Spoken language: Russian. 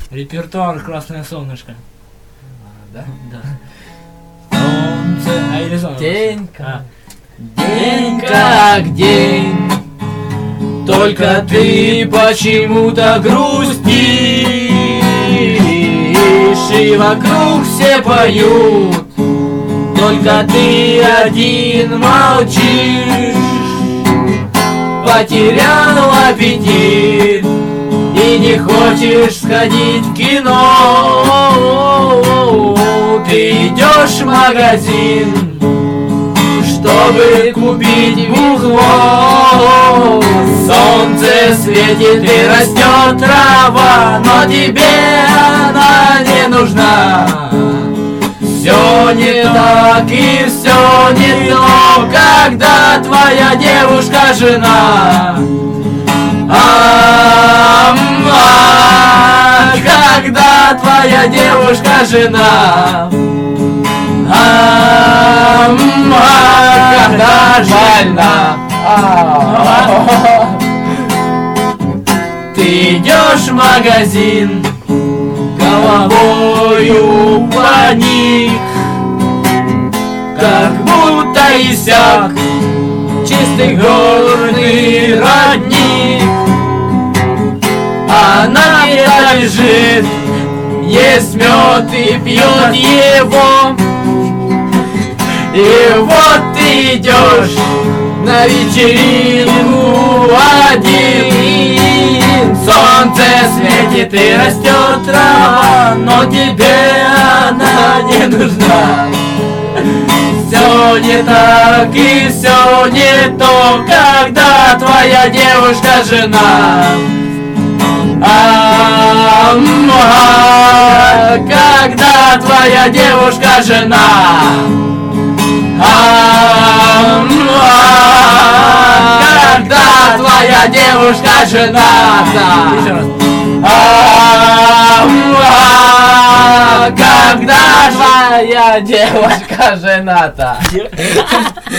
Репертуар «Красное солнышко». Да? Да. Солнце. А или солнце? День А. День как день, только ты почему-то грустишь, и вокруг все поют, только ты один молчишь. Потерял аппетит и не хочешь сходить в кино. Ты идешь в магазин, чтобы купить бухло. Солнце светит и растет трава, но тебе она не нужна. Все не так и все не то, когда твоя девушка жена. Когда твоя девушка жена. Когда больна. Ты идешь в магазин, головою поник, как будто иссяк чистый горный родник. Она где-то лежит, ест мед и пьет его. И вот ты идешь на вечеринку один. Солнце светит и растет трава, но тебе она не нужна. Все не так и все не то, когда твоя девушка жена. Когда твоя девушка жена. Когда твоя девушка жената. Еще раз. Когда твоя девушка жената.